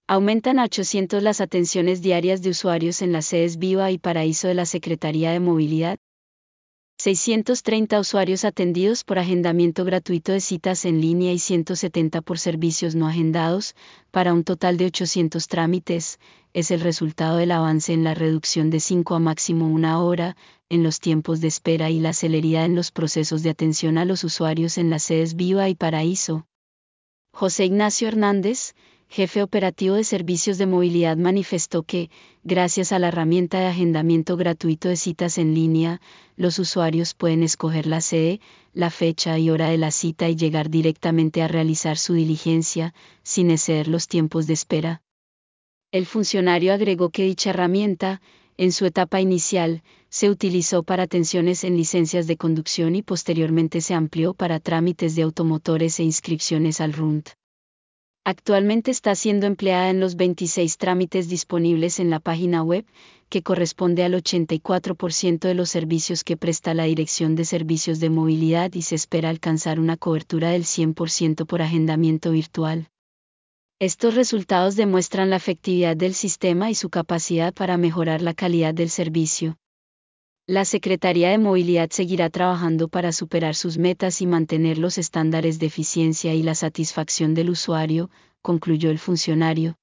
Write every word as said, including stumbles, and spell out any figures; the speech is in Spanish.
Aumentan a ochocientos las atenciones diarias de usuarios en las sedes Viva y Paraíso de la Secretaría de Movilidad. seiscientos treinta usuarios atendidos por agendamiento gratuito de citas en línea y ciento setenta por servicios no agendados, para un total de ochocientos trámites, es el resultado del avance en la reducción de cinco a máximo una hora, en los tiempos de espera y la celeridad en los procesos de atención a los usuarios en las sedes Viva y Paraíso. José Ignacio Hernández, jefe operativo de servicios de movilidad, manifestó que, gracias a la herramienta de agendamiento gratuito de citas en línea, los usuarios pueden escoger la sede, la fecha y hora de la cita y llegar directamente a realizar su diligencia, sin exceder los tiempos de espera. El funcionario agregó que dicha herramienta, en su etapa inicial, se utilizó para atenciones en licencias de conducción y posteriormente se amplió para trámites de automotores e inscripciones al R U N T. Actualmente está siendo empleada en los veintiséis trámites disponibles en la página web, que corresponde al ochenta y cuatro por ciento de los servicios que presta la Dirección de Servicios de Movilidad y se espera alcanzar una cobertura del cien por ciento por agendamiento virtual. Estos resultados demuestran la efectividad del sistema y su capacidad para mejorar la calidad del servicio. La Secretaría de Movilidad seguirá trabajando para superar sus metas y mantener los estándares de eficiencia y la satisfacción del usuario, concluyó el funcionario.